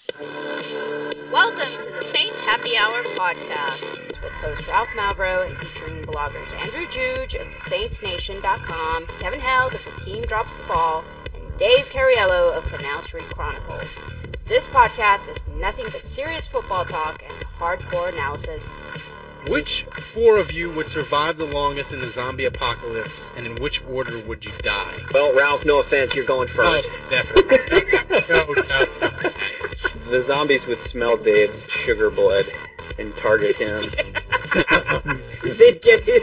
Welcome to the Saints Happy Hour podcast with host Ralph Malbrough and featuring bloggers Andrew Juge of SaintsNation.com, Kevin Held of The Team Drops the Ball, and Dave Cariello of Canal Street Chronicles. This podcast is nothing but serious football talk and hardcore analysis. Which four of you would survive the longest in the zombie apocalypse, and in which order would you die? Well, Ralph, no offense, you're going first. Oh, definitely. No. The zombies would smell Dave's sugar blood and target him. They'd get his...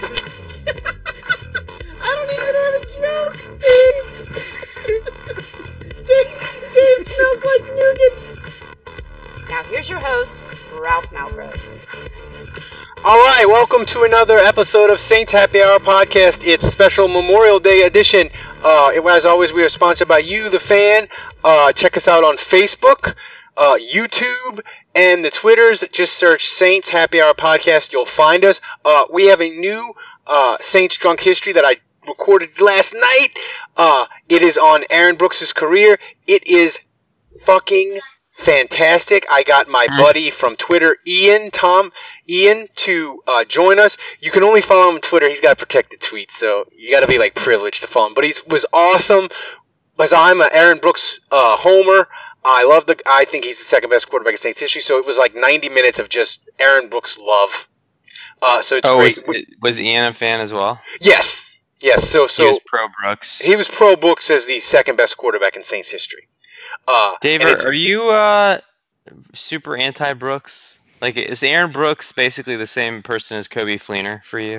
I don't even have a joke, Dave smells like nougat. Now here's your host, Ralph Malbrough. All right, welcome to another episode of Saints Happy Hour podcast. It's special Memorial Day edition. As always, we are sponsored by you, the fan. Check us out on Facebook, YouTube, and the Twitters. Just search Saints Happy Hour podcast. You'll find us. We have a new Saints Drunk History that I recorded last night. It is on Aaron Brooks' career. It is fucking fantastic. I got my buddy from Twitter, Ian, to join us. You can only follow him on Twitter. He's got protected tweets, so you got to be like privileged to follow him. But he was awesome. As I'm an Aaron Brooks homer, I think he's the second best quarterback in Saints history. So it was like 90 minutes of just Aaron Brooks love. So it's great. Was Ian a fan as well? Yes. So he was pro Brooks. He was pro Brooks as the second best quarterback in Saints history. Dave, are you super anti-Brooks? Like, is Aaron Brooks basically the same person as Coby Fleener for you?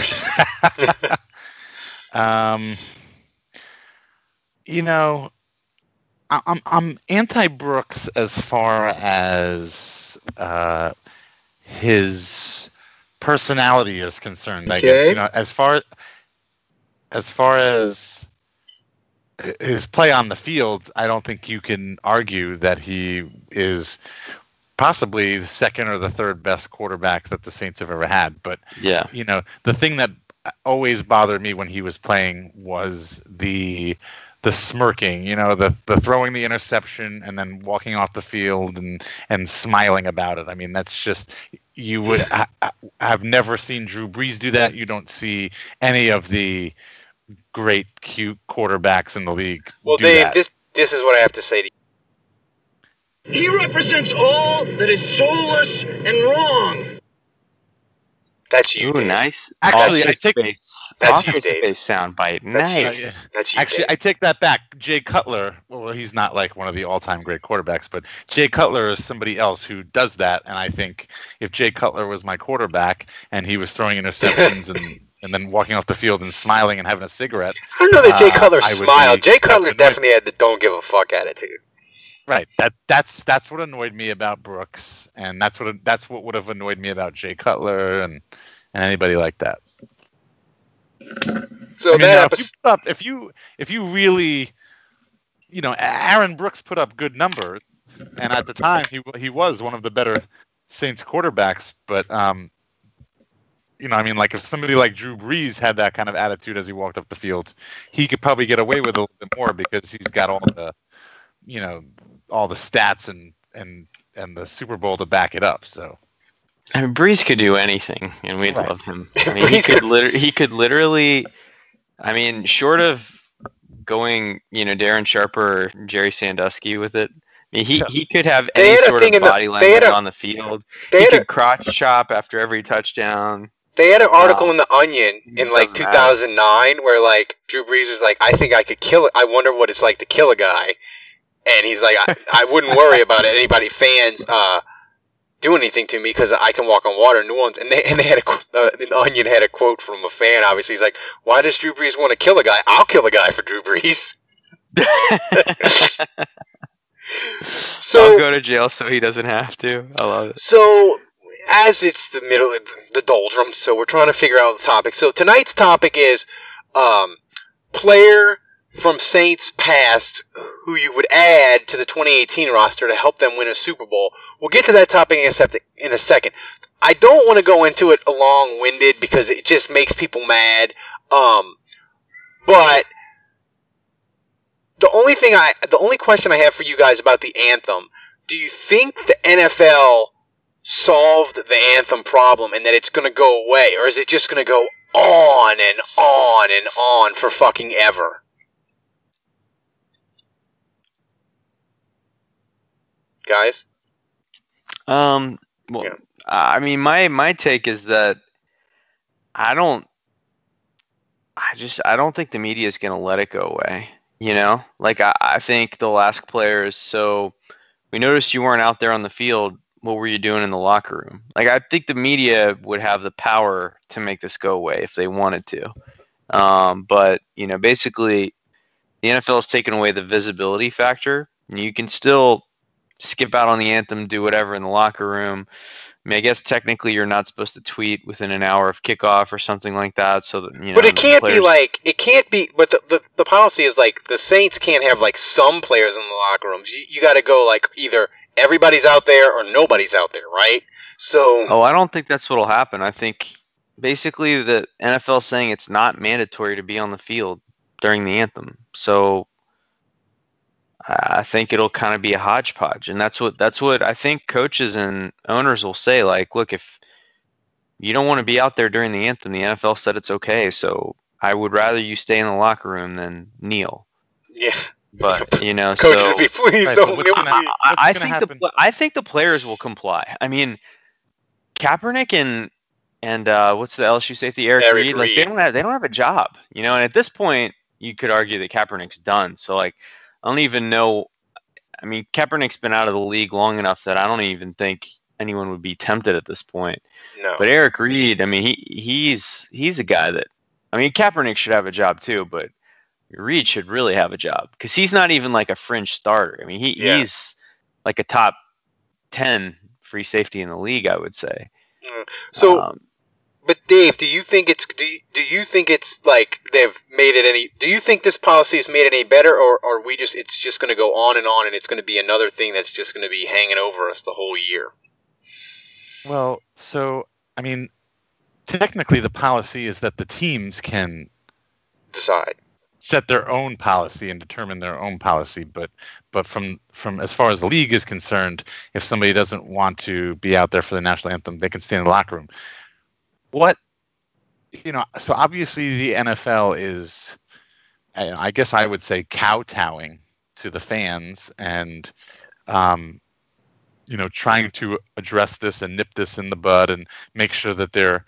I'm anti-Brooks as far as his personality is concerned. I guess as far as his play on the field, I don't think you can argue that he is possibly the second or the third best quarterback that the Saints have ever had. But yeah, the thing that always bothered me when he was playing was the smirking, the throwing the interception and then walking off the field and smiling about it. I mean, that's just, you would have never seen Drew Brees do that. You don't see any of the great, cute quarterbacks in the league. Well, Dave, this is what I have to say to you. He represents all that is soulless and wrong. That's you. Ooh, Dave. Nice. Actually, Office Space soundbite. Nice. That's you. Actually, Dave. I take that back. Jay Cutler, well, he's not like one of the all-time great quarterbacks, but Jay Cutler is somebody else who does that. And I think if Jay Cutler was my quarterback and he was throwing interceptions and then walking off the field and smiling and having a cigarette, I don't know that Jay Cutler smiled. Jay Cutler definitely had the don't give a fuck attitude. Right. That's what annoyed me about Brooks, and that's what would have annoyed me about Jay Cutler and anybody like that. So if you really, Aaron Brooks put up good numbers, and at the time he was one of the better Saints quarterbacks, but if somebody like Drew Brees had that kind of attitude as he walked up the field, he could probably get away with a little bit more because he's got all the stats and the Super Bowl to back it up. So, I mean, Brees could do anything, and we'd love him. I mean, he could literally. I mean, short of going, Darren Sharper or Jerry Sandusky with it. I mean, he could have any sort of body language on the field. He could crotch chop after every touchdown. They had an article in The Onion in 2009 where Drew Brees was like, I think I could kill it. I wonder what it's like to kill a guy. And he's like, I wouldn't worry about fans do anything to me because I can walk on water in New Orleans. And they had The Onion had a quote from a fan. Obviously, he's like, why does Drew Brees want to kill a guy? I'll kill a guy for Drew Brees. So I'll go to jail so he doesn't have to. I love it. So as it's the middle of the doldrums, so we're trying to figure out the topic. So tonight's topic is player from Saints past who you would add to the 2018 roster to help them win a Super Bowl. We'll get to that topic in a second. I don't want to go into it long-winded because it just makes people mad. But the only question I have for you guys about the anthem, do you think the NFL solved the anthem problem and that it's going to go away? Or is it just going to go on and on and on for fucking ever? Guys? Well, Yeah. I mean, my take is that I don't think the media is going to let it go away. You know, like I think they'll ask players, so we noticed you weren't out there on the field. What were you doing in the locker room? Like, I think the media would have the power to make this go away if they wanted to. But, you know, basically the NFL has taken away the visibility factor. You can still skip out on the anthem, do whatever in the locker room. I mean, I guess technically you're not supposed to tweet within an hour of kickoff or something like that. So that, you know, but it can't players... be like, it can't be, but the policy is like, the Saints can't have like some players in the locker rooms. You got to go like either everybody's out there or nobody's out there, right? So. Oh, I don't think that's what'll happen. I think basically the NFL is saying it's not mandatory to be on the field during the anthem. So I think it'll kind of be a hodgepodge, and that's what I think coaches and owners will say. Like, look, if you don't want to be out there during the anthem, the NFL said it's okay. So I would rather you stay in the locker room than kneel. Yeah. But, you know, coaches so be please Right, don't but kneel, what's gonna- please. I think the players will comply. I mean, Kaepernick and what's the LSU safety, Eric Reed, like they don't have a job, you know. And at this point, you could argue that Kaepernick's done. So like, I don't even know. I mean, Kaepernick's been out of the league long enough that I don't even think anyone would be tempted at this point. No. But Eric Reed, I mean, he's a guy that, I mean, Kaepernick should have a job too, but Reed should really have a job because he's not even like a fringe starter. I mean, he's like a top 10 free safety in the league, I would say. So, but Dave, do you think it's like they've made it any? Do you think this policy has made it any better, or it's just going to go on, and it's going to be another thing that's just going to be hanging over us the whole year? Well, so I mean, technically, the policy is that the teams can decide, set their own policy and determine their own policy. But from as far as the league is concerned, if somebody doesn't want to be out there for the national anthem, they can stay in the locker room. So obviously the NFL is, I guess I would say, kowtowing to the fans and, trying to address this and nip this in the bud and make sure that their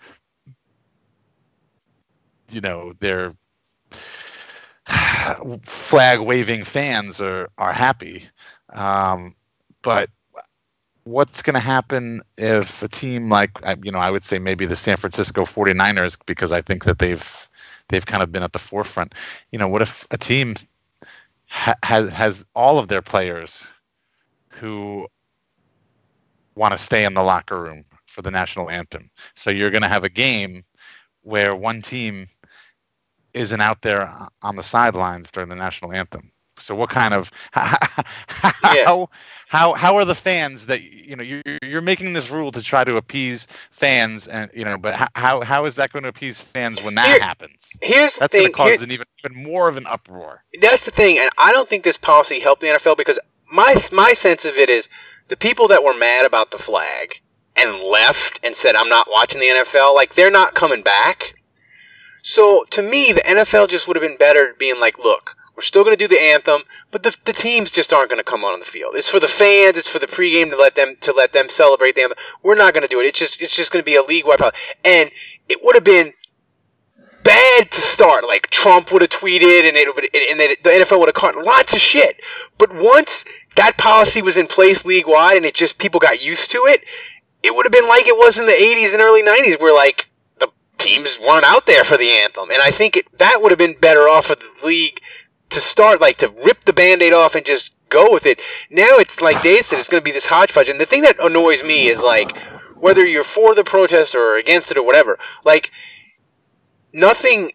flag waving fans are happy. But what's going to happen if a team like, I would say maybe the San Francisco 49ers, because I think that they've kind of been at the forefront. What if a team has all of their players who want to stay in the locker room for the national anthem? So you're going to have a game where one team isn't out there on the sidelines during the national anthem. So what kind of how are the fans that you're making this rule to try to appease fans, and but how is that going to appease fans when that happens? That's going to cause an even more of an uproar. That's the thing, and I don't think this policy helped the NFL because my sense of it is the people that were mad about the flag and left and said I'm not watching the NFL, like they're not coming back. So to me, the NFL just would have been better being like, look, we're still going to do the anthem, but the teams just aren't going to come on the field. It's for the fans. It's for the pregame to let them celebrate the anthem. We're not going to do it. It's just going to be a league-wide policy. And it would have been bad to start. Like Trump would have tweeted, and the NFL would have caught lots of shit. But once that policy was in place league-wide, and people got used to it, it would have been like it was in the 80s and early 90s, where like the teams weren't out there for the anthem. And I think that would have been better off for the league to start, like, to rip the Band-Aid off and just go with it. Now it's like Dave said, it's going to be this hodgepodge. And the thing that annoys me is, like, whether you're for the protest or against it or whatever, like, nothing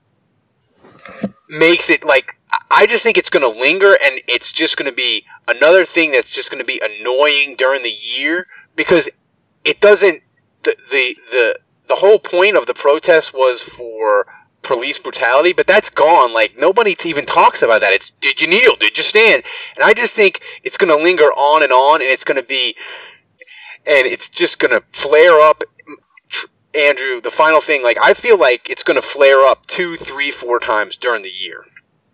makes it, like, I just think it's going to linger, and it's just going to be another thing that's just going to be annoying during the year, because it doesn't, the whole point of the protest was for police brutality, but that's gone. Like, nobody even talks about that. It's, did you kneel? Did you stand? And I just think it's going to linger on, and it's going to be, and it's just going to flare up. Andrew, the final thing, like, I feel like it's going to flare up 2, 3, 4 times during the year.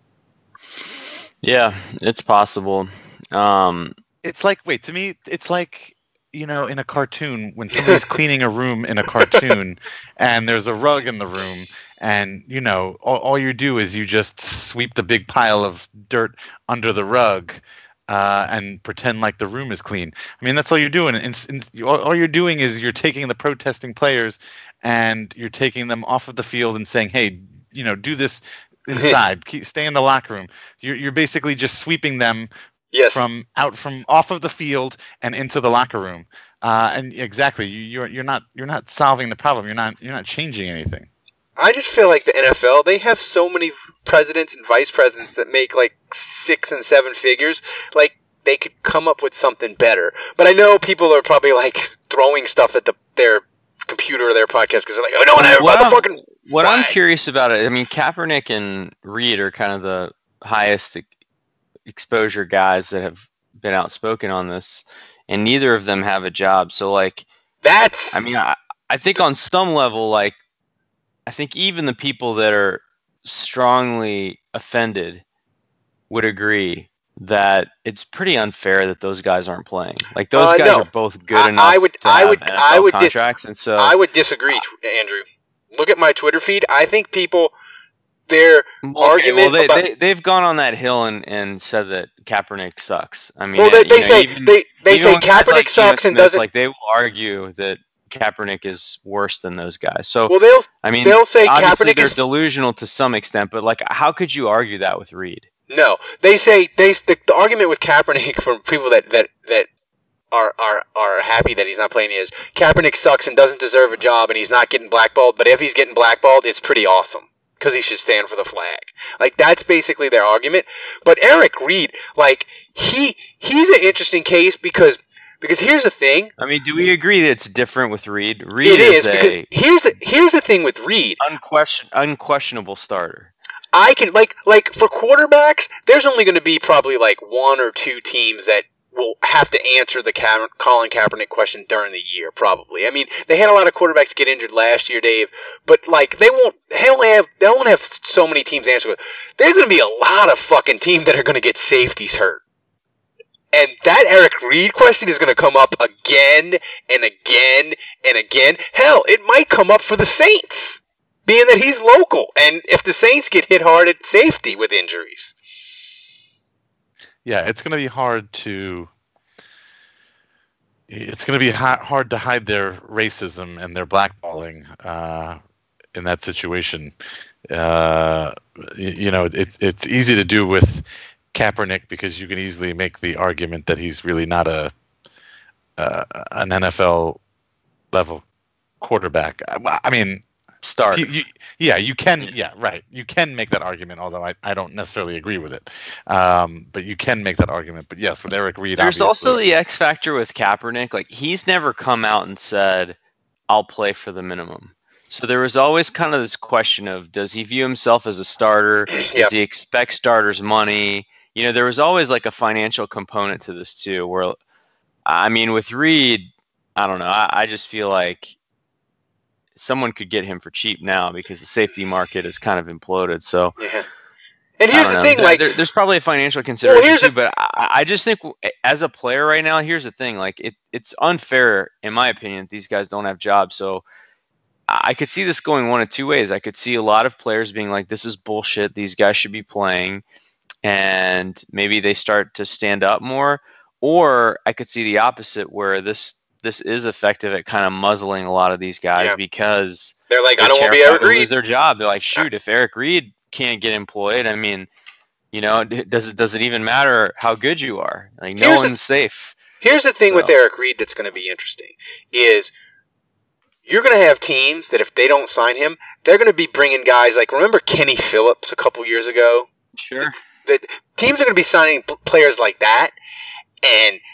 Yeah, it's possible. It's like, wait, to me, it's like, you know, in a cartoon, when somebody's cleaning a room in a cartoon and there's a rug in the room, and, you know, all you do is you just sweep the big pile of dirt under the rug and pretend like the room is clean. I mean, that's all you're doing. And all you're doing is you're taking the protesting players and you're taking them off of the field and saying, hey, you know, do this inside. Stay in the locker room. You're basically just sweeping them from off of the field and into the locker room. And exactly, you're not solving the problem. You're not changing anything. I just feel like the NFL, they have so many presidents and vice presidents that make like 6 and 7 figures. Like, they could come up with something better. But I know people are probably like throwing stuff at their computer or their podcast because they're like, I don't want to hear about the fucking What flag. I'm curious about it, I mean, Kaepernick and Reed are kind of the highest exposure guys that have been outspoken on this, and neither of them have a job. So, like, That's... I mean, I think on some level, like, I think even the people that are strongly offended would agree that it's pretty unfair that those guys aren't playing. Like, those guys are both good enough to have NFL contracts, and so I would disagree, Andrew. Look at my Twitter feed. I think people, their argument about... they've gone on that hill and said that Kaepernick sucks. I mean, well, they say Kaepernick like sucks and Smith, doesn't... Like, they will argue that Kaepernick is worse than those guys. So, well, they'll say Kaepernick they're is delusional to some extent, but, like, how could you argue that with Reed? No, they say the argument with Kaepernick for people that are happy that he's not playing is Kaepernick sucks and doesn't deserve a job and he's not getting blackballed. But if he's getting blackballed, it's pretty awesome because he should stand for the flag. Like, that's basically their argument. But Eric Reed, like, he's an interesting case because here's the thing. I mean, do we agree that it's different with Reed? Reed it is because here's the thing with Reed. Unquestionable starter. I can like for quarterbacks, there's only going to be probably like 1 or 2 teams that will have to answer the Colin Kaepernick question during the year. Probably. I mean, they had a lot of quarterbacks get injured last year, Dave, but like they won't have so many teams answer. There's going to be a lot of fucking teams that are going to get safeties hurt. And that Eric Reed question is going to come up again and again and again. Hell, it might come up for the Saints, being that he's local. And if the Saints get hit hard at safety with injuries. Yeah, it's going to be hard to... It's going to be hard to hide their racism and their blackballing in that situation. You know, it's easy to do with Kaepernick because you can easily make the argument that he's really not an NFL level quarterback. I mean, you can, right. You can make that argument, although I don't necessarily agree with it. But you can make that argument. But yes, with Eric Reed, there's also the X factor with Kaepernick. Like, he's never come out and said, "I'll play for the minimum." So there was always kind of this question of, does he view himself as a starter? Does he expect starters' money? You know, there was always like a financial component to this too, where, I mean, with Reed, I don't know. I just feel like someone could get him for cheap now because the safety market has kind of imploded. So, and here's the thing, there's probably a financial consideration too, but I just think as a player right now, here's the thing, like it's unfair, in my opinion, that these guys don't have jobs. So I could see this going one of two ways. I could see a lot of players being like, this is bullshit. These guys should be playing. And maybe they start to stand up more, or I could see the opposite, where this is effective at kind of muzzling a lot of these guys because they're like, I don't want to be Eric Reed. Lose their job. They're like, shoot, if Eric Reed can't get employed, I mean, you know, does it even matter how good you are? Like, no one's safe. Here's the thing with Eric Reed that's going to be interesting is you're going to have teams that if they don't sign him, they're going to be bringing guys like, remember Kenny Phillips a couple years ago? Sure. The teams are going to be signing players like that, and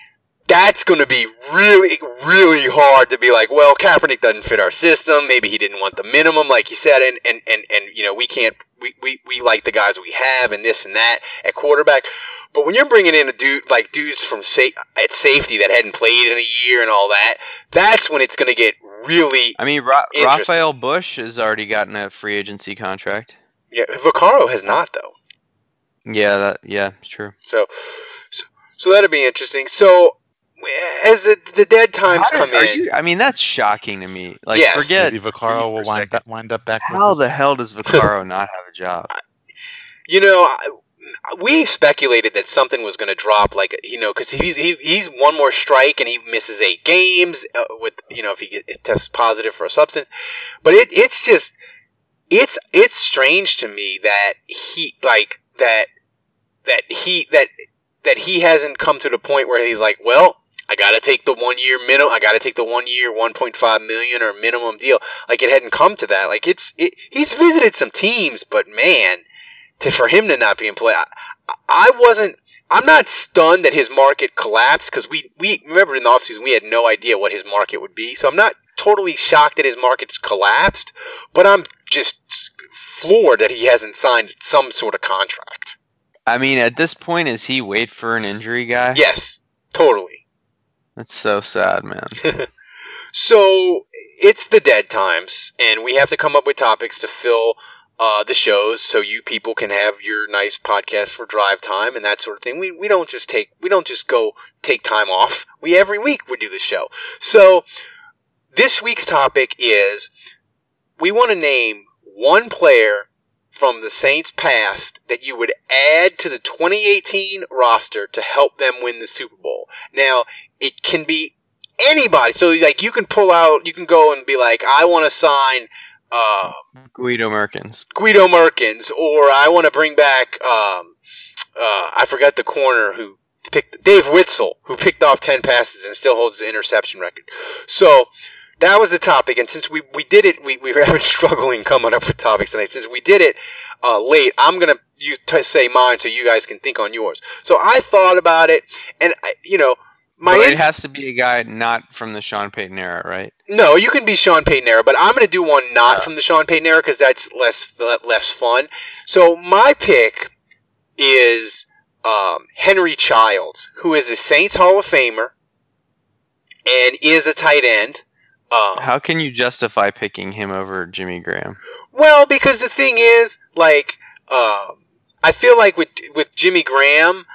that's going to be really, really hard to be like, well, Kaepernick doesn't fit our system. Maybe he didn't want the minimum, like you said, and you know, we can't, we like the guys we have and this and that at quarterback. But when you're bringing in a dudes from at safety that hadn't played in a year and all that, that's when it's going to get really. I mean, Rafael Bush has already gotten a free agency contract. Yeah, Vaccaro has not though. Yeah, it's true. So that'll be interesting. So as the dead times come in, I mean, that's shocking to me. Like, yes. forget maybe Vaccaro will wind up back. How the hell does Vaccaro not have a job? You know, we speculated that something was going to drop, like, you know, because he's one more strike and he misses 8 games with, you know, if he tests positive for a substance. But it's just it's strange to me that he like that he hasn't come to the point where he's like, well, I got to take the 1 year minimum. I got to take the 1 year, $1.5 million or minimum deal. Like, it hadn't come to that. Like, he's visited some teams, but man, for him to not be employed, I'm not stunned that his market collapsed, because we remember in the offseason we had no idea what his market would be. So I'm not totally shocked that his market's collapsed, but I'm just floored that he hasn't signed some sort of contract. I mean, at this point, is he wait for an injury guy? Yes, totally. That's so sad, man. So it's the dead times, and we have to come up with topics to fill the shows, so you people can have your nice podcast for drive time and that sort of thing. We don't just go take time off. Every week we do the show. So this week's topic is, we want to name one player from the Saints past that you would add to the 2018 roster to help them win the Super Bowl. Now, it can be anybody. So, like, you can go and be like, I want to sign Guido Merkins, or I want to bring back I forgot the corner who picked Dave Witzel, who picked off 10 passes and still holds the interception record. So that was the topic, and since we did it, we were having struggling coming up with topics tonight. Since we did it late, I'm gonna say mine so you guys can think on yours. So I thought about it, and it has to be a guy not from the Sean Payton era, right? No, you can be Sean Payton era, but I'm going to do one not from the Sean Payton era because that's less fun. So my pick is Henry Childs, who is a Saints Hall of Famer and is a tight end. How can you justify picking him over Jimmy Graham? Well, because the thing is, like, I feel like with Jimmy Graham,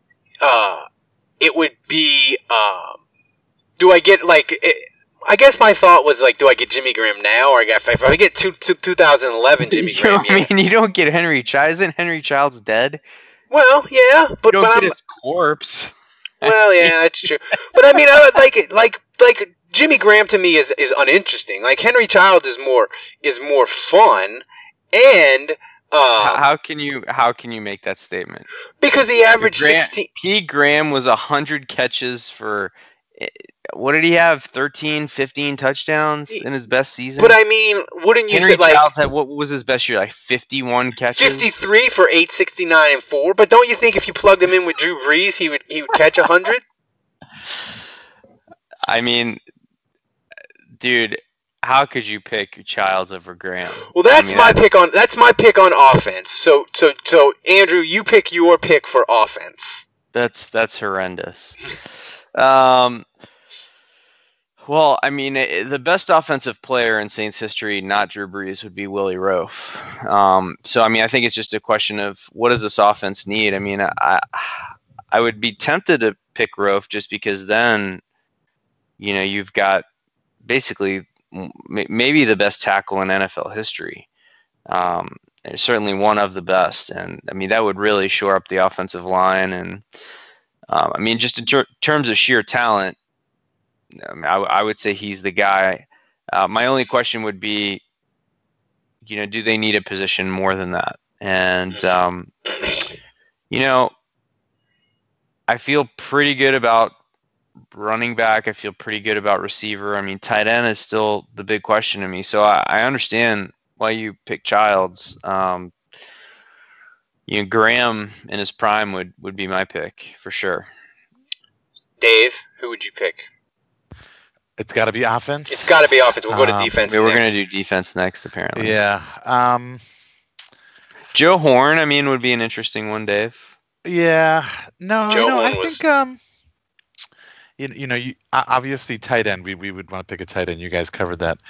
it would be, do I get, like, I guess my thought was, like, do I get Jimmy Graham now, or if I get 2011 Jimmy Graham? I mean, you don't get Henry Childs. Isn't Henry Childs dead? Well, yeah, but you don't get his corpse. Well, yeah, that's true. But I mean, I would like it, like Jimmy Graham to me is uninteresting. Like, Henry Childs is more fun, and how can you make that statement? Because he averaged 16. Pete Graham was 100 catches for, what did he have? 13, 15 touchdowns in his best season. But I mean, wouldn't you Henry say, like, Childs had, what was his best year? Like 51 catches. 53 for 869 and 4. But don't you think if you plugged him in with Drew Brees, he would catch 100? I mean, dude, how could you pick Childs over Graham? Well, that's my pick on offense. So Andrew, you pick your pick for offense. That's horrendous. Well, I mean, the best offensive player in Saints history, not Drew Brees, would be Willie Roaf. So I mean, I think it's just a question of what does this offense need? I mean, I would be tempted to pick Roaf just because then, you know, you've got basically maybe the best tackle in NFL history. And certainly one of the best. And I mean, that would really shore up the offensive line. And I mean, just in terms of sheer talent, I would say he's the guy. My only question would be, you know, do they need a position more than that? And, you know, I feel pretty good about running back. I feel pretty good about receiver. I mean, tight end is still the big question to me. So I understand why you pick Childs. You know, Graham in his prime would be my pick for sure. Dave, who would you pick? It's got to be offense. It's got to be offense. We'll go to defense. We're going next. to do defense next, apparently. Yeah. Joe Horn, I mean, would be an interesting one, Dave. Yeah. No, Joe Horn I was- think you obviously tight end. We would want to pick a tight end. You guys covered that.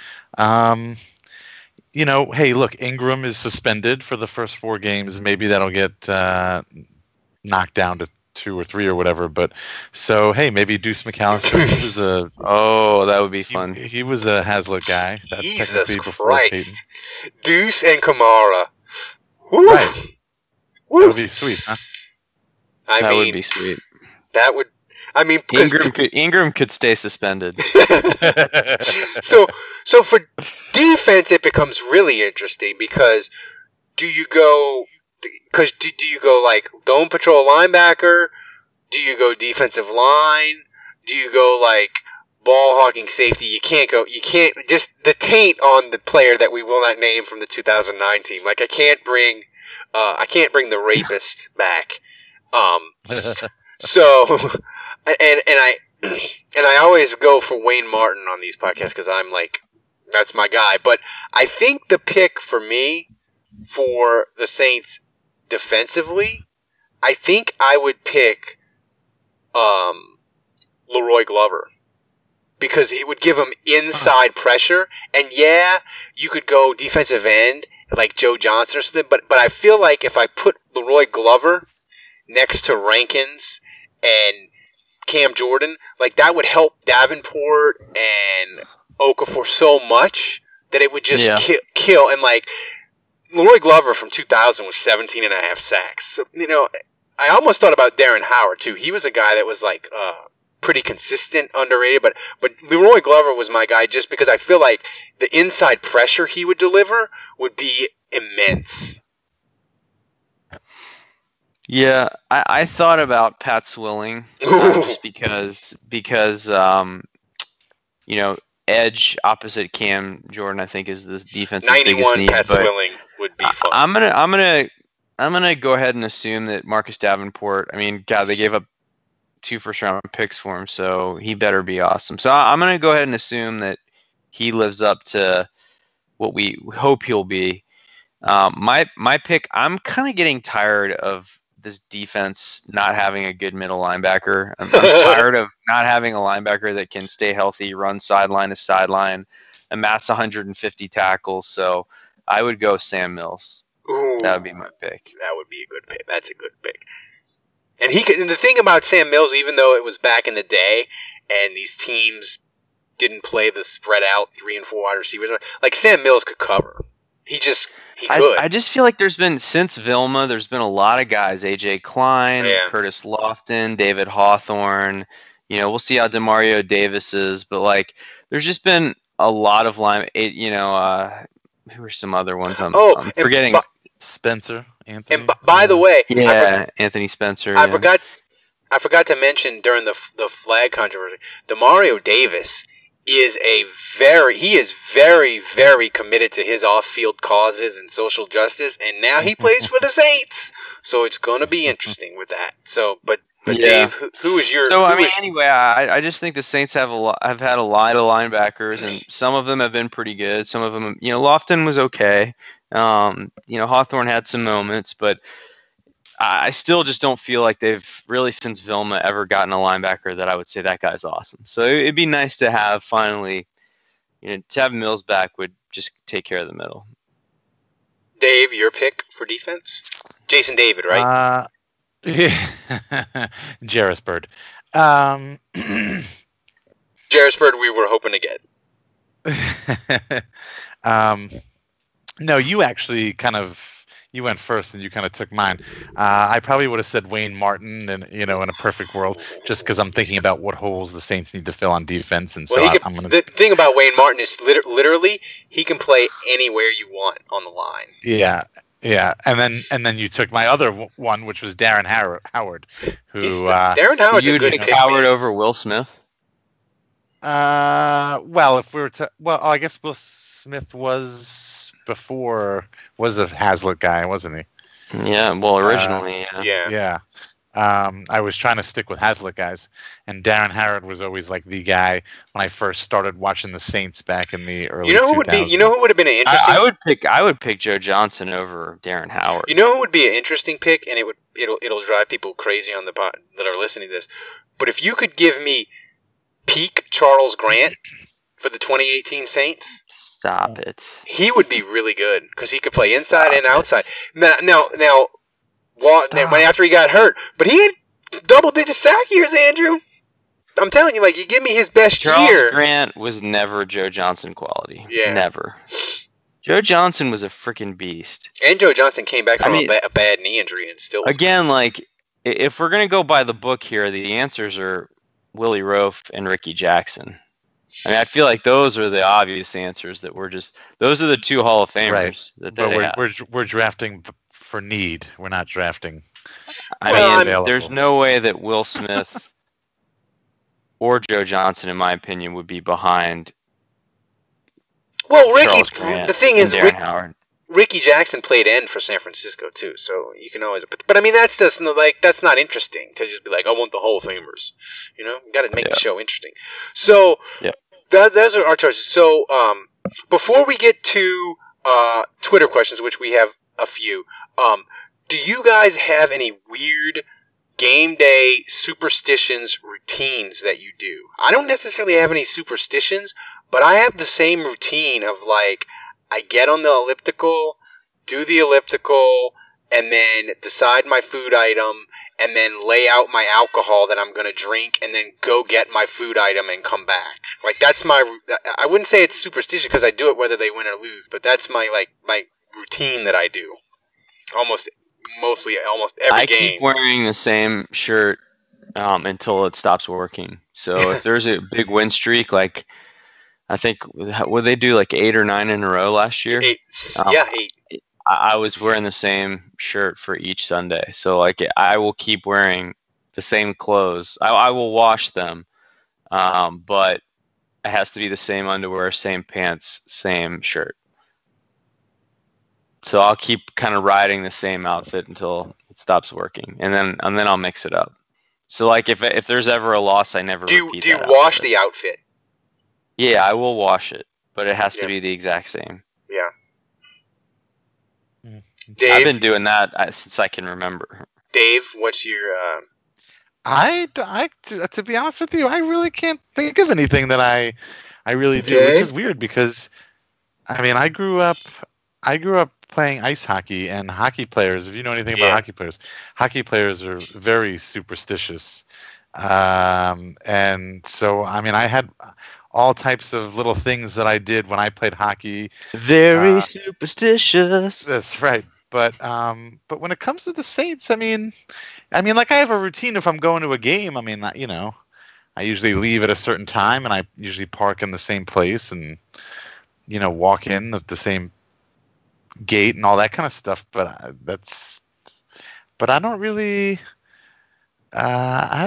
Hey, look, Ingram is suspended for the first 4 games. Maybe that'll get knocked down to 2 or 3 or whatever. But so, hey, maybe Deuce McAllister. He was that would be fun. He was a Hazlitt guy. That's Jesus technically before Christ. Deuce and Kamara. Woo. Right. Woo. That would be sweet, huh? That would be sweet. That would. I mean, because Ingram could stay suspended. so for defense, it becomes really interesting because do you go like dome patrol linebacker? Do you go defensive line? Do you go like ball hawking safety? You can't just the taint on the player that we will not name from the 2009 team. Like I can't bring the rapist back. So, and I always go for Wayne Martin on these podcasts because I'm like, that's my guy. But I think the pick for me for the Saints defensively, I think I would pick Leroy Glover because it would give him inside pressure. And yeah, you could go defensive end like Joe Johnson or something. But I feel like if I put Leroy Glover next to Rankins and Cam Jordan, like that would help Davenport and Okafor so much that it would just kill. And like Leroy Glover from 2000 was 17 and a half sacks. So, I almost thought about Darren Howard too. He was a guy that was like pretty consistent, underrated, but Leroy Glover was my guy just because I feel like the inside pressure he would deliver would be immense. Yeah, I thought about Pat Swilling just because edge opposite Cam Jordan I think is the defense's biggest need. Pat Swilling would be fun. I'm gonna go ahead and assume that Marcus Davenport. I mean, God, they gave up 2 first-round picks for him, so he better be awesome. So I'm gonna go ahead and assume that he lives up to what we hope he'll be. My pick. I'm kind of getting tired of this defense not having a good middle linebacker. I'm tired of not having a linebacker that can stay healthy, run sideline to sideline, amass 150 tackles. So I would go Sam Mills. Ooh, that would be my pick. That would be a good pick. That's a good pick. And the thing about Sam Mills, even though it was back in the day and these teams didn't play the spread out 3 and 4 wide receivers, like Sam Mills could cover. He could. I just feel like since Vilma, there's been a lot of guys, AJ Klein, Curtis Lofton, David Hawthorne. We'll see how DeMario Davis is, but like, there's just been a lot of line. Who are some other ones? I'm forgetting. Spencer, Anthony. And by the way, Anthony Spencer. I forgot to mention during the flag controversy, DeMario Davis is very, very committed to his off-field causes and social justice, and now he plays for the Saints. So it's going to be interesting with that. So, but Dave, who is your? So anyway, I just think the Saints have had a lot of linebackers, and some of them have been pretty good. Some of them, Lofton was okay. Hawthorne had some moments, but I still just don't feel like they've really, since Vilma, ever gotten a linebacker that I would say that guy's awesome. So it'd be nice to have finally, to have Mills back would just take care of the middle. Dave, your pick for defense? Jason David, right? Jarris Bird. Jarris Bird, we were hoping to get. No, you actually you went first and you kind of took mine. I probably would have said Wayne Martin, and in a perfect world, just because I'm thinking about what holes the Saints need to fill on defense, and so I'm gonna. The thing about Wayne Martin is literally he can play anywhere you want on the line. Yeah, and then you took my other one, which was Darren Howard, who Darren Howard's a good pick. Howard over Will Smith. Well, if we were to, I guess Will Smith was a Hazlitt guy, wasn't he? Yeah, well, originally, yeah. I was trying to stick with Hazlitt guys, and Darren Harrod was always like the guy when I first started watching the Saints back in the early. You know who would be? You know who would have been an interesting? I would pick Joe Johnson over Darren Howard. You know who would be an interesting pick, and it'll drive people crazy on the pod that are listening to this. But if you could give me peak Charles Grant for the 2018 Saints, stop it. He would be really good because he could play inside and outside. Now. Then after he got hurt, but he had double-digit sack years, Andrew. I'm telling you, like, you give me his best year. Charles Grant was never Joe Johnson quality. Yeah. Never. Joe Johnson was a freaking beast. And Joe Johnson came back from a bad knee injury and still... Again, like, if we're going to go by the book here, the answers are Willie Roaf and Ricky Jackson. I mean, I feel like those are the obvious answers that those are the two Hall of Famers. Right. But we're drafting for need. We're not drafting. I mean, there's no way that Will Smith or Joe Johnson, in my opinion, would be behind. Well, Charles Grant, the thing is, Howard. Ricky Jackson played end for San Francisco too, so you can always. But I mean, that's just that's not interesting to just be like, I want the Hall of Famers. You know, you got to make the show interesting. So those are our choices. So before we get to Twitter questions, which we have a few. Do you guys have any weird game day superstitions routines that you do? I don't necessarily have any superstitions, but I have the same routine of like, I get on the elliptical, do the elliptical, and then decide my food item, and then lay out my alcohol that I'm going to drink, and then go get my food item and come back. Like, that's I wouldn't say it's superstition because I do it whether they win or lose, but that's my routine that I do. Almost every game. I keep wearing the same shirt until it stops working. So if there's a big win streak, like I think would they do like 8 or 9 in a row last year? 8. 8. I was wearing the same shirt for each Sunday. So like I will keep wearing the same clothes. I will wash them, but it has to be the same underwear, same pants, same shirt. So I'll keep kind of riding the same outfit until it stops working, and then I'll mix it up. So like if there's ever a loss, I never repeat. Do you wash the outfit? Yeah, I will wash it, but it has to be the exact same. Yeah. Dave? I've been doing that since I can remember. Dave, what's your? To be honest with you, I really can't think of anything that I really do, which is weird because, I mean, I grew up playing ice hockey, and hockey players, if you know anything about hockey players are very superstitious. And so, I mean, I had all types of little things that I did when I played hockey. Very superstitious. That's right. But when it comes to the Saints, I mean, like I have a routine if I'm going to a game. I mean, you know, I usually leave at a certain time, and I usually park in the same place, and you know, walk in at the same gate and all that kind of stuff. But I don't really. I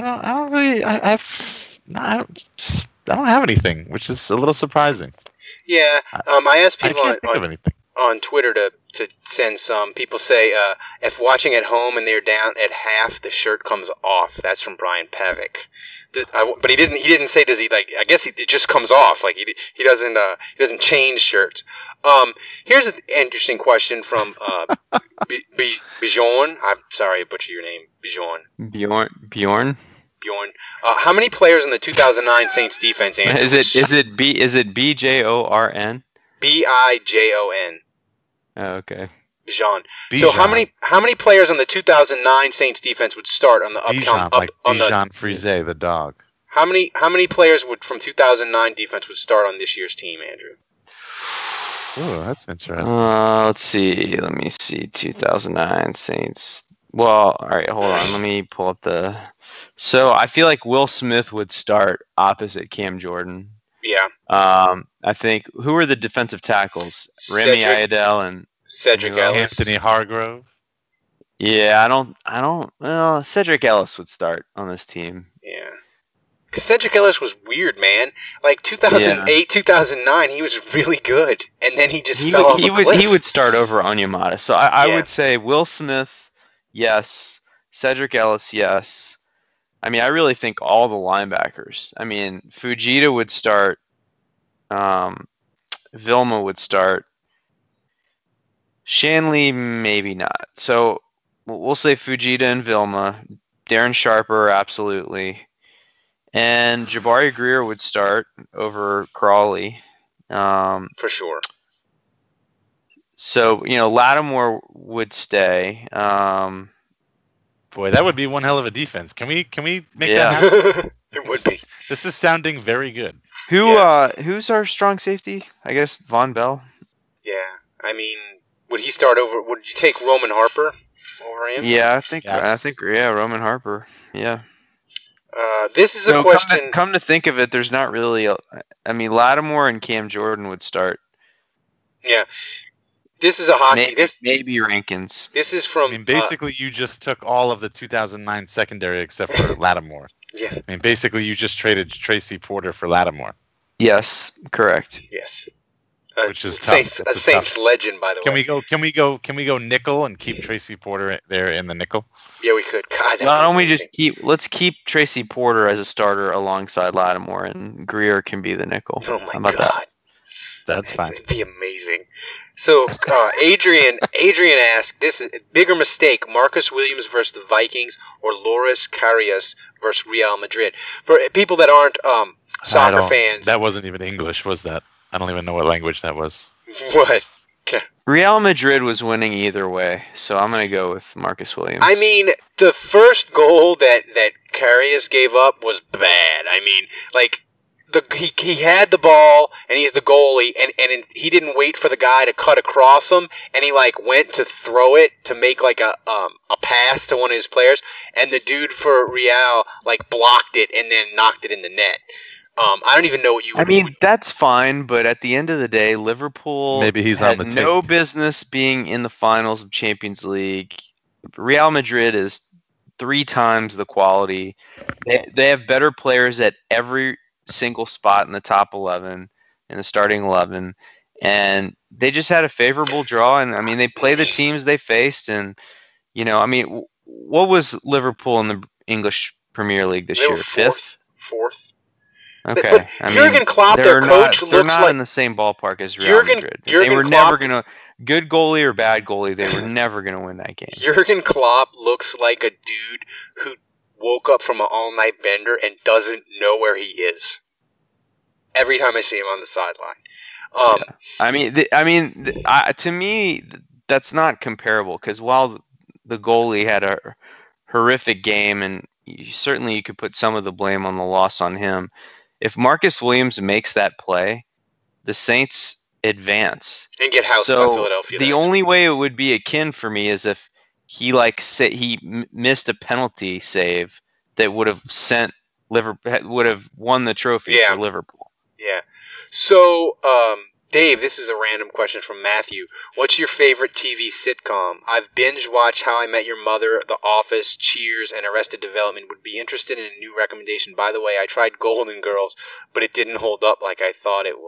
don't have anything, which is a little surprising. Yeah, I asked people I can't think of anything on Twitter to send some. People say if watching at home and they're down at half, the shirt comes off. That's from Brian Pavick. But he didn't say does he like. I guess it just comes off. Like he doesn't change shirts. Here's an interesting question from Bjorn. I'm sorry, I butchered your name, Bjorn. Bjorn. How many players in the 2009 Saints defense? Andrew? Is it BJORN? BIJON. Oh, okay. Bijan. So how many players on the 2009 Saints defense would start on the upcoming Bijan Frise, the dog? How many players from 2009 defense would start on this year's team, Andrew? Oh, that's interesting. Let's see. Let me see. 2009 Saints. Well, all right. Hold on. Let me pull up the. So I feel like Will Smith would start opposite Cam Jordan. Yeah. I think who are the defensive tackles? Remy Ayadel and Cedric Ellis. Anthony Hargrove. Yeah, I don't. Well, Cedric Ellis would start on this team. Yeah. Because Cedric Ellis was weird, man. Like 2008, 2009, he was really good, and then he just fell off a cliff. He would start over Onyemata. So I would say Will Smith, yes. Cedric Ellis, yes. I mean, I really think all the linebackers. I mean, Fujita would start. Vilma would start. Shanley, maybe not. So we'll say Fujita and Vilma. Darren Sharper, absolutely. And Jabari Greer would start over Crawley. For sure. So, Lattimore would stay. Boy, that would be one hell of a defense. Can we make Yeah. that happen? It would be. This is sounding very good. Who's our strong safety? I guess Von Bell. Yeah. I mean, would he start over? Would you take Roman Harper over him? Yeah, I think Yes. Roman Harper. Yeah. This is a question. Come to think of it, there's not really. Lattimore and Cam Jordan would start. Yeah. This is a hockey. Maybe Rankins. This is from. I mean, basically, you just took all of the 2009 secondary except for Lattimore. Yeah. I mean, basically, you just traded Tracy Porter for Lattimore. Yes, correct. Yes. Which is tough. Saints, That's a Saints legend, by the Can way. we go nickel and keep Tracy Porter there in the nickel? Yeah, we could. God, Why don't we just let's keep Tracy Porter as a starter alongside Lattimore, and Greer can be the nickel. Oh How my about God. that? That's fine. It'd be amazing. So, Adrian asked, this is a bigger mistake, Marcus Williams versus the Vikings or Loris Karius versus Real Madrid. For people that aren't soccer fans. That wasn't even English, was that? I don't even know what language that was. What? Real Madrid was winning either way, so I'm going to go with Marcus Williams. I mean, the first goal that Karius gave up was bad. I mean, like, he had the ball, and he's the goalie, and he didn't wait for the guy to cut across him, and he, like, went to throw it to make, like, a pass to one of his players, and the dude for Real, like, blocked it and then knocked it in the net. I don't even know what you would... I mean, that's fine, but at the end of the day, Liverpool Maybe he's had on the no tape. business being in the finals of Champions League. Real Madrid is 3 times the quality. They have better players at every single spot in the top 11, in the starting 11, and they just had a favorable draw. And I mean, they play the teams they faced, and what was Liverpool in the English Premier League this They year? were Fifth. Fourth. Okay, But Jurgen Klopp, their coach, they're looks not like in the same ballpark as Real Madrid. They Jurgen were Klopp, never gonna, good goalie or bad goalie, they were never gonna win that game. Jurgen Klopp looks like a dude who woke up from an all-night bender and doesn't know where he is. Every time I see him on the sideline. To me, that's not comparable, because while the goalie had a horrific game, and certainly you could put some of the blame on the loss on him, if Marcus Williams makes that play, the Saints advance And get housed by Philadelphia. The only way it would be akin for me is if he missed a penalty save that would have won the trophy for Liverpool. Yeah. So, Dave, this is a random question from Matthew. What's your favorite TV sitcom? I've binge watched How I Met Your Mother, The Office, Cheers, and Arrested Development. Would be interested in a new recommendation. By the way, I tried Golden Girls, but it didn't hold up like I thought it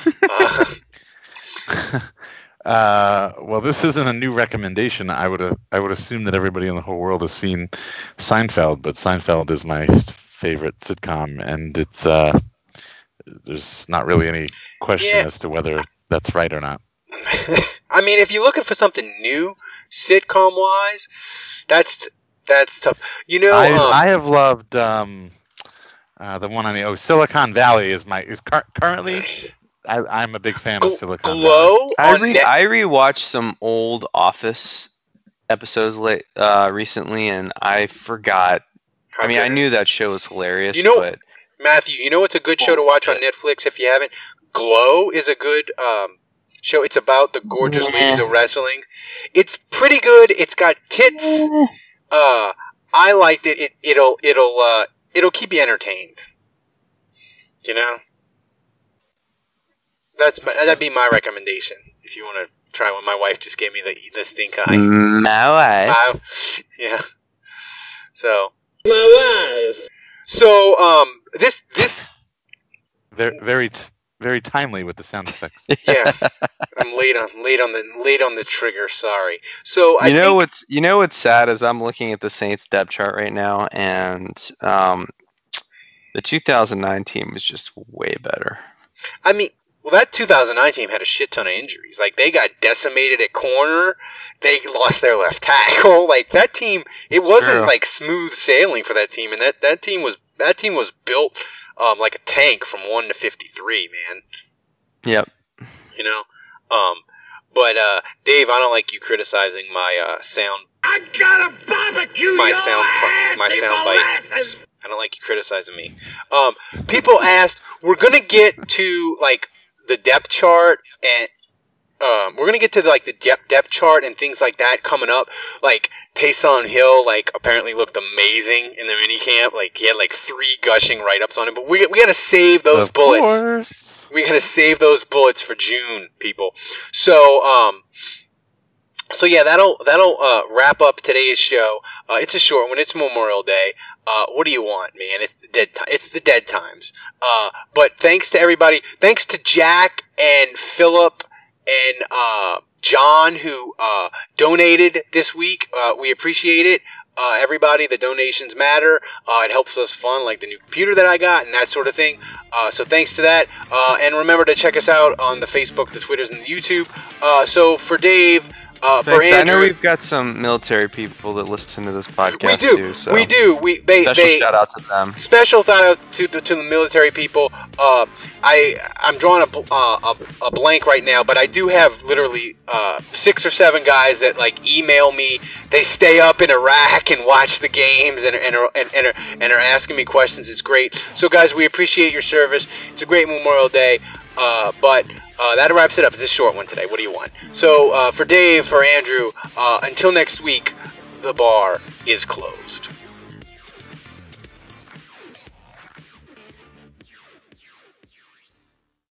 would. Well, this isn't a new recommendation. I would assume that everybody in the whole world has seen Seinfeld, but Seinfeld is my favorite sitcom, and it's there's not really any question as to whether that's right or not. I mean, if you're looking for something new, sitcom-wise, that's tough. I have loved the one on Silicon Valley is currently. I'm a big fan of Silicon Glow. Valley. I rewatched some old Office episodes recently, and I forgot. I mean, I knew that show was hilarious, but Matthew, you know what's a good show to watch on Netflix if you haven't? Glow is a good show. It's about the gorgeous ladies of wrestling. It's pretty good. It's got tits. I liked it. It'll keep you entertained. You know? That'd be my recommendation if you want to try one. My wife just gave me the stink eye. My wife. Yeah. So. My wife. So this very very timely with the sound effects. Yeah, I'm late on the trigger. Sorry. So I you know what's sad is I'm looking at the Saints depth chart right now, and the 2009 team was just way better. I mean, well, that 2009 team had a shit ton of injuries. Like, they got decimated at corner. They lost their left tackle. Like, that team, it wasn't like smooth sailing for that team, and that team was built like a tank from 1 to 53, man. Yep. You know, but Dave, I don't like you criticizing my sound. I got a barbecue. My sound bite. I don't like you criticizing me. People asked, we're gonna get to like the depth chart, and we're gonna get to like the depth chart and things like that coming up. Like Taysom Hill, like apparently looked amazing in the minicamp. Like he had like 3 gushing write-ups on him. But we gotta save those bullets. Course. We gotta save those bullets for June, people. So yeah, that'll wrap up today's show. It's a short one. It's Memorial Day. What do you want, man? It's the dead times. But thanks to everybody. Thanks to Jack and Philip and John who donated this week. We appreciate it. Everybody, the donations matter. It helps us fund like the new computer that I got and that sort of thing. So thanks to that. And remember to check us out on the Facebook, the Twitters, and the YouTube. So for Dave, for Andrew, I know we've got some military people that listen to this podcast too. So we do. Special shout out to them. Special shout out to the military people. I'm drawing a blank right now, but I do have literally 6 or 7 guys that like email me. They stay up in Iraq and watch the games and are asking me questions. It's great. So guys, we appreciate your service. It's a great Memorial Day. But that wraps it up. It's a short one today. What do you want? So for Dave, for Andrew, until next week, the bar is closed.